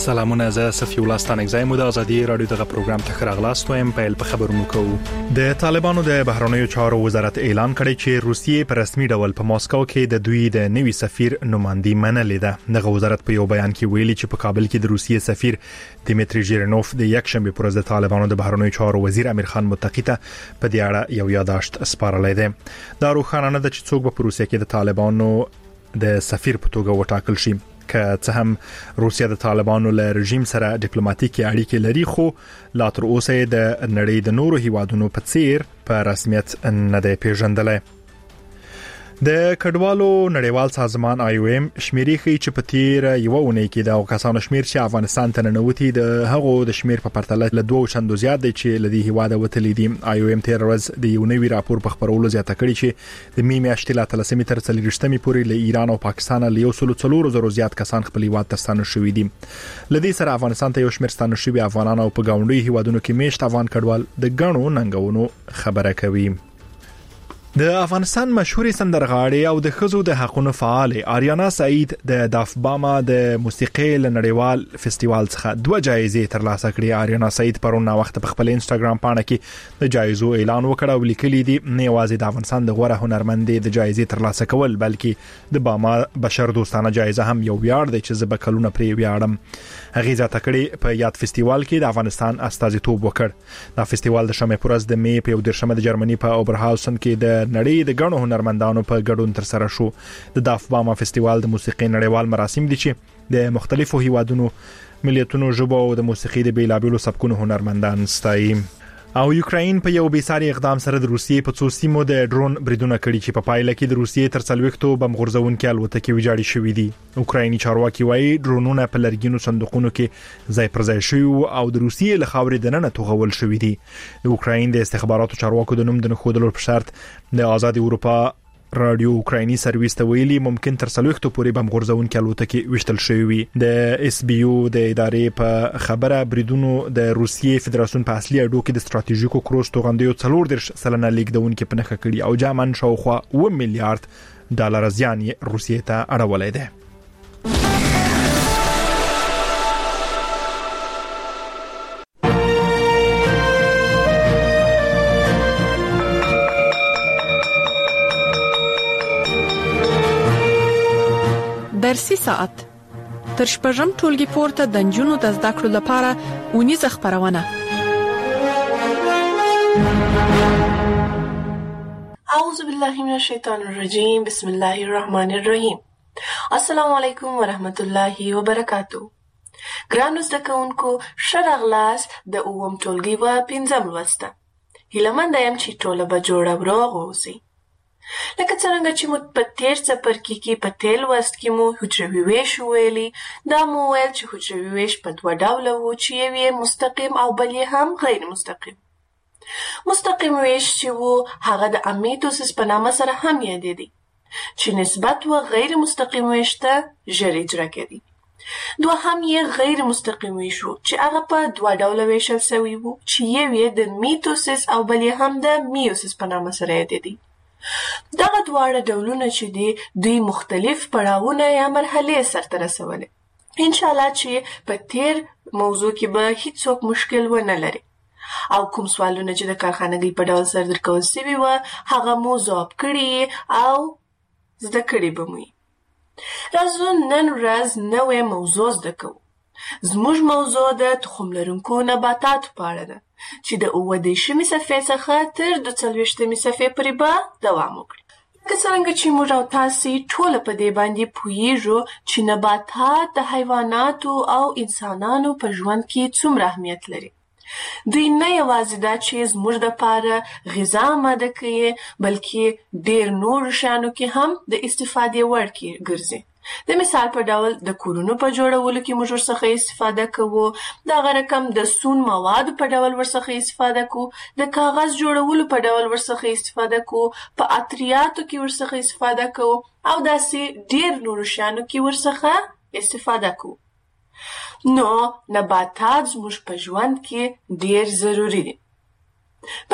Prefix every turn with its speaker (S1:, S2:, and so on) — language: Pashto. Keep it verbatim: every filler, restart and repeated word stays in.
S1: سلامونه، زه صفی الله ستانکزی مو د ازادي رادیو دغه پروګرام ته خراغلاست وایم. پیل په خبرونو کوو. د طالبانو د بهرنیو چارو وزارت اعلان کړی چې روسیې په رسمي ډول په ماسکو کې د دوی د نوي سفیر نمائندګي منلې ده. دغه وزارت په یو بیان کې ویلي چې په کابل کې د روسیې سفیر دیمیتری ژیرینوف د یک شنبه پر ورځ د طالبانو د بهرنیو چارو وزیر امیر خان متقی ته په دې اړه یو یاداشت سپارلی دی. دا روښانه نه ده چې څوک په روسیې کې د طالبانو د سفیر په توګه وټاکل شي. که څه هم روسیا د طالبانو له رژیم سره ډیپلوماټیکي اړیکې لري، خو لا تر اوسه د نړۍ د نورو هیوادونو په څیر په رسمیت نه دی پیژندلی. د کډوالو نړیوال سازمان آی او ایم شمیرې ښیي چې په تیر یو اونۍ کې د کسانو شمیر چې افغانستان ته ننوتي د هغو د شمیر په پرتله له دوه چندو زیات دی چې لدی هیواده وتلی دي. آی او ایم تیر ورځ د یو نوي راپور په خبرولو زیاته کړی چې د می میاشتې لا تلسمې تر څلورشتمې پورې له ایران او پاکستان له یو سل څلور زره زیات کسان خپل هیواد ته ستانه شوي دي. لدی سره افغانستان ته یو شمیر ستانه شوي افغانان او په ګاونډي هیوادونو کې میشت افغان کډوال د غنو ننګونو خبره کوي. د افغانستان مشهور سندرغاړي او د خزو د حقوقو فعال آریانا سعید د دافباما د موسیقي نړیوال فستیوال څخه دوه جایزې ترلاسه کړې. آریانا سعید پرون وخت په خپل انستګرام پاڼه کې د جایزو اعلان وکړ او لیکلي دي نه یوازې د افغانستان د غوره هنرمندې د جایزې ترلاسه کول، بلکې د باما بشر دوستانه جایزه هم یو ویاړ دی چې زه به کلونه پرې ویاړم. هغه ځاته کړي په یاد فستیوال کې د افغانستان استازیتوب وکړ. دا فستیوال د شمه پورز د می په درشمه د جرمني په اوبرهاوسن کې د نړۍ د غنو هنرمندانو په ګډون تر سره شو. د دافباما فستیوال د موسیقي نړیوال مراسم دي چې د مختلفو هیوادونو ملیتونو ژبو او د موسیقي د بیلابیلو سبکونو هنرمندان ستایي. او یوکراین په یو بیساري اقدام سره د روسیې په څو سیمو د ډرون بریدونه کړي چې په پایله کې د روسیې تر څلويختو بم غورځونکو الوتکې ویجاړې شوې دي. اوکرایني چارواکي وایي ډرونونه په لرګینو صندوقونو کې ځای پر ځای شوي او د روسیې له خاورې دننه توغول شوې دي. د اوکراین د استخباراتو چارواکو د نوم د نخودلو په شرط د آزاد اروپا رادیو اوکرایني سرویس ته ویلي ممکن تر څلويختو پورې بم غورځونکو الوتکې وشتل شوې وي. د اس بي یو د ادارې په خبره بریدونو د روسیې فدراسیون په اصلي اډو کې د ستراتیژیکو کروز توغندیو څلور درش سلنه لیکدونکو په نخښه کړي او جامن شاوخوا اوه میلیارډ ډالر زیان یې روسیې ته اړولې ده.
S2: درسي ساعت تر شپږم ټولګي پورته د نجونو د زده کړو لپاره ونیزه خبرونه.
S3: اعوذ بالله من الشیطان الرجیم، بسم الله الرحمن الرحیم. السلام علیکم ورحمت الله وبرکاتہ. ګرانو زده کوونکو، ښه راغلاست د اووم ټولګي په پنځم لوست. هیله یم چې ټوله به جوړه وروغ اوسئ. لکه څنګه چې مو په تیر څپرکي کې په تیر لوست کې مو حجروي ویش ویلي، دا مو ویل چې حجروي ویش په دوه ډوله وو چې یو یې مستقیم او بل یې هم غیر مستقیم. مستقیم ویش چې وو هغه د امیتوسس په نامه سره هم یادېدی چې نسبت و غیر مستقیم ویش ته ژر اجرا کېدی. دوهم یې غیر مستقیم ویش وو چې هغه په دوه ډوله ویشل سوی وو چې یو یې د میتوسس او بل یې هم د میوسس په نامه سره یادېدی. دغه دواړه ډولونه چې دي دوی مختلف پړاوونه یا مرحلې سرته رسولې. ان شاء الله چې په تیر موضوع کې به هیڅوک مشکل ونه لري او کوم سوالونه چې د کارخانګۍ په ډول سره درکول شوي و هغه مو ځواب کړي او زده کړي به مو. راځو نن ورځ نوې موضوع زده کوو. زموږ موضوع د تخم لرونکو نباتاتو په اړه ده چې د اووه دېرشمې صفحې څخه تر دوه څلوېښتمې صفحې پورې به دوام وکړي. که څرنګه چې موږ او تاسې ټوله په دې باندې پوهیږو چې نباتات د حیواناتو او انسانانو په ژوند کې څومره اهمیت لري. دوی نه یوازې دا چې زموږ دپاره غذا آماده کوي، بلکې ډېر نورو شیانو کې هم د استفادې وړ ګرځي. د مثال په ډول د کورونو په جوړولو کې موږ ورڅخه استفاده کوو، دغه رقم د سون موادو په ډول ورڅخه استفاده کوو، د کاغذ جوړولو په ډول ورڅخه استفاده کوو، په عطریاتو کې ورڅخه استفاده کوو او داسې ډېر نورو شیانو کې ورڅخه استفاده کوو. نو نباتات زموږ په ژوند کې ډېر ضروري دي.